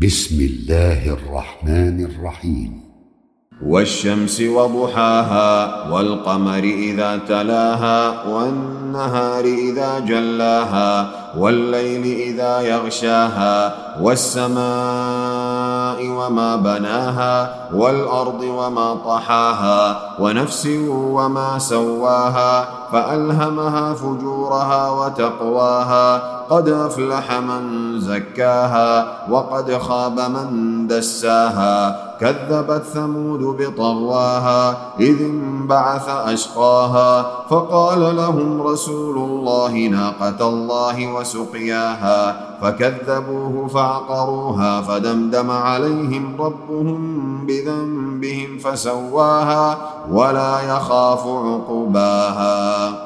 بسم الله الرحمن الرحيم. والشمس وضحاها والقمر إذا تلاها والنهار إذا جلاها والليل إذا يغشاها والسماء وما بناها والأرض وما طحاها ونفس وما سواها فألهمها فجورها وتقواها قد أفلح من زكاها وقد خاب من دساها كذبت ثمود بطغواها إذ انبعث أشقاها فقال لهم رسول الله ناقة الله وسقياها فكذبوه فعقروها فدمدم عليهم ربهم بذنبهم فسواها ولا يخاف عقباها.